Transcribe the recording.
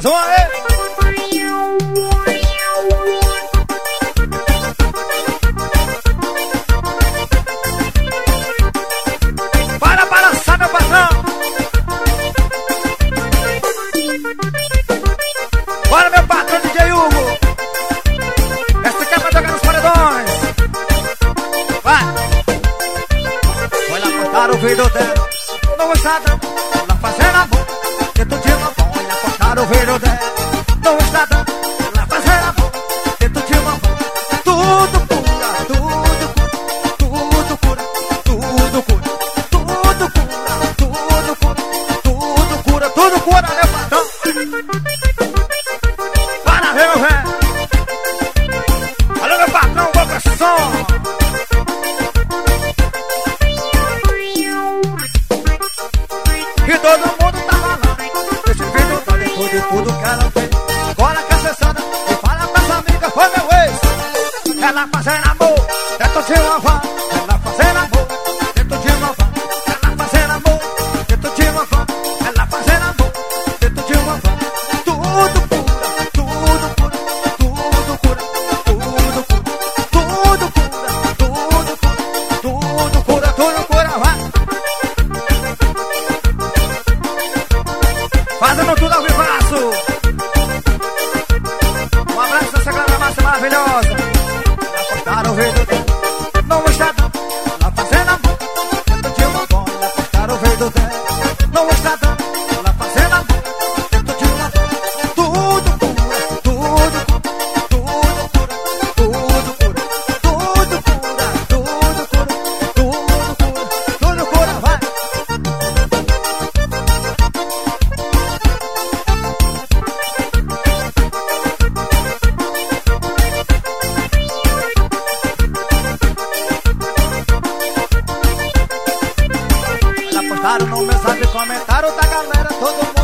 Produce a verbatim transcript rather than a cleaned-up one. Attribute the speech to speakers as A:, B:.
A: som aí. Para balançar, meu patrão. Bora, meu patrão D J Hugo. Essa aqui é pra jogar nos paredões. Vai. Foi lá cortar o vidro dela. Não está dando, ela fazendo amor. Dentro de uma bola, olha cortar o vidro dela. Não está dando, ela fazendo amor. Dentro de uma bola. Tudo cura, tudo cura. Tudo cura, tudo cura. Tudo cura, tudo cura. Tudo cura, tudo cura, meu patrão. Para, meu velho. Alô, meu patrão, boca som. E todo mundo tá falando, esse vídeo tá dentro de tudo que ela fez. Agora que acessada, e fala pra essa amiga, foi meu ex. Ela fazendo amor, dentro de uma van. Ela fazendo amor, dentro de uma van. Ela fazendo amor, dentro de uma van. Ela fazendo amor, dentro de uma van. Tudo cura, tudo cura, tudo cura, tudo cura. Tudo cura, tudo cura, tudo cura, tudo cura, vai. Fazendo tudo ao vivaço. Um abraço dessa grande massa maravilhosa. Ela cortaram o vidro dela. Não está dando, ela fazendo amor. Dentro de uma bola, ela cortaram o vidro dela. Não está dando, ela fazendo amor. Dentro de uma bola. Tudo cura, tudo cura, tudo cura, tudo cura. Tudo cura, tudo cura, tudo cura, tudo cura, vai. Ela postaram no mensagem, comentaram da galera, todo mundo